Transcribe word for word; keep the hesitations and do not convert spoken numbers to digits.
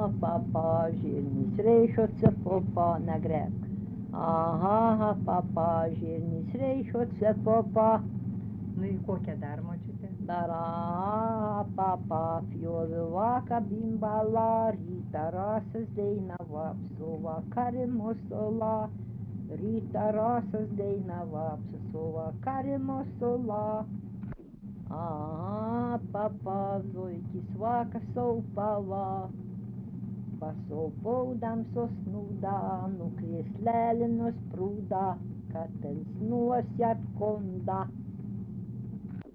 папа, жирний рейшоться попа на грек. Ага, папа, жирний рейшоться попа. Ну і коке дар мочите? Дара, папа, фьовивака, бімбала, ріта, раса, здейна, вапсова, каримосола. Ріта, раса, здейна, вапсова, каримосола. Ага, папа, зойки, свака, совпала. Пасов повдам соснуда, ну креслелено спруда, катель снула сят конда.